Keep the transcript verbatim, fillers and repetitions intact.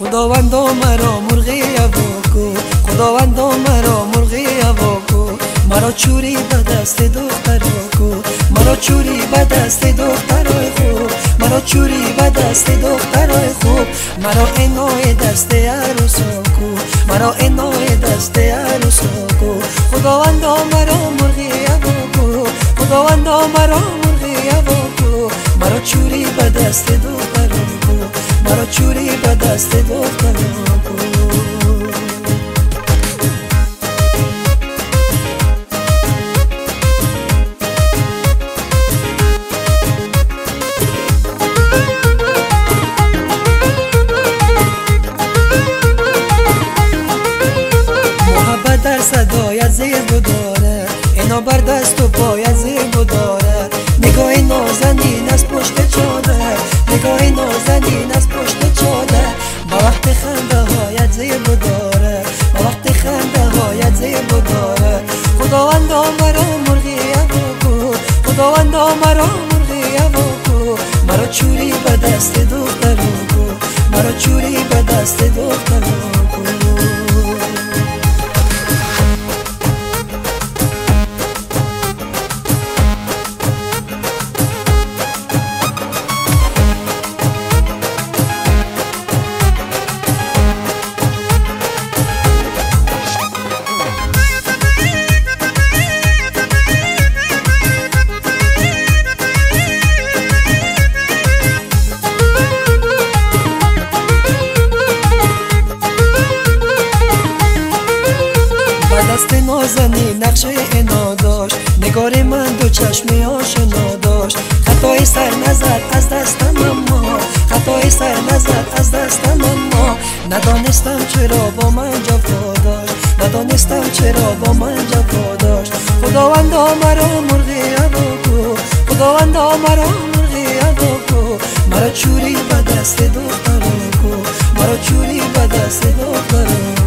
خداوندا مرا مرغی واکو، خداوندا مرا مرغی واکو، مرا چوری به دست دخترا کو، مرا چوری به دست دخترای خوب، مرا چوری به دست دخترای خوب، مرا انای دست عروسا کو، مرا انای دست عروسا کو. خداوندا مرا مرغی واکو، خداوندا مرا مرغی واکو، مرا چوری به دست دخترا کو، مرا چوری به دست دخترا کو. در صدایت زیب داره، اینا بر دست و پایت زیب داره، نگاه نازنین از پشت چادر، نگاه نازنین از پشت چادر، با وقت خنده هایت زیب داره، با وقت خنده هایت زیب داره. خداوندا مرا مرغی واکو، خداوندا مرا مرغی واکو، مرا چوری به دست دخترا کو، مرا چوری به دست دخترا کو. دست نازنی نقشه اینا داشت، نگار من دو چشمی آشنا داشت، خطای سر نزد از دستم اما، خطای سر نزد از دستم اما، ندانستم چرا با من جفا داشت، ندانستم چرا با من جفا داشت. خداوندا مرا مرغی واکو، خداوندا مرا مرغی واکو، مرا چوری به دست دخترا کو، مرا چوری به دست دخترا.